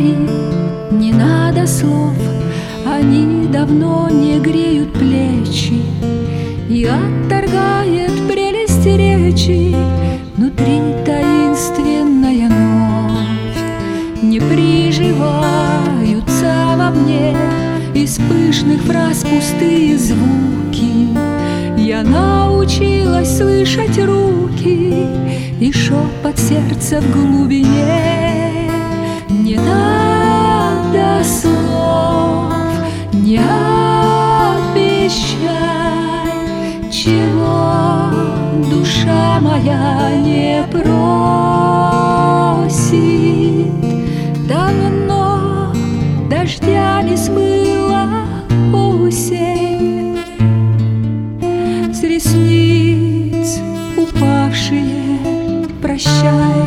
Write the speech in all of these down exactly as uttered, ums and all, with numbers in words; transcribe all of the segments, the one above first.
говори, не надо слов, они давно не греют плечи, и отторгает прелесть речи внутри таинственная ночь. Не приживаются во мне из пышных фраз пустые звуки. Я научилась слышать руки и шепот сердца в глубине. Не надо слов, не обещай, чего душа моя не просит. Давно дождями смыла осень с ресниц упавшие прощай.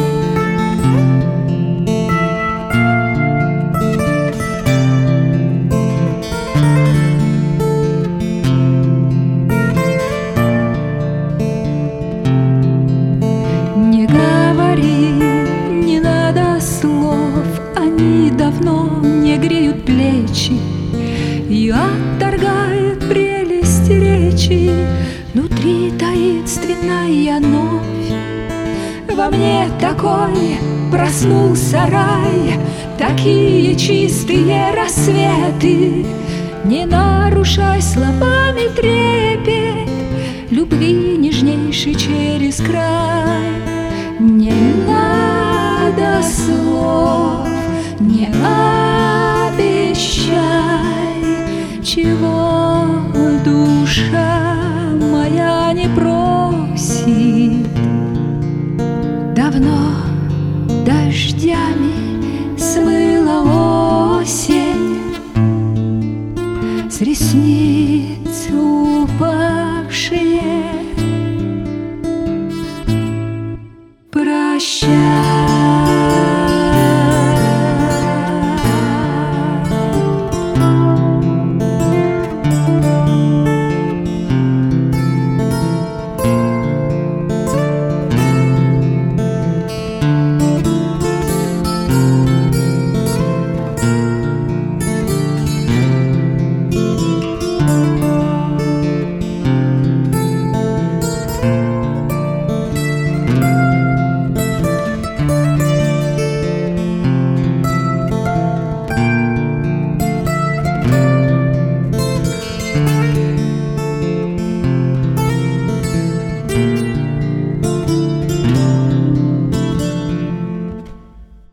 Не говори, не надо слов, они давно не греют плечи и отторгает прелесть речи внутри таинственная ночь. Во мне такой проснулся рай, такие чистые рассветы. Не нарушай словами трепет любви нежнейшей через край. Не надо слов, не обещай, чего душа моя не просит. Давно дождями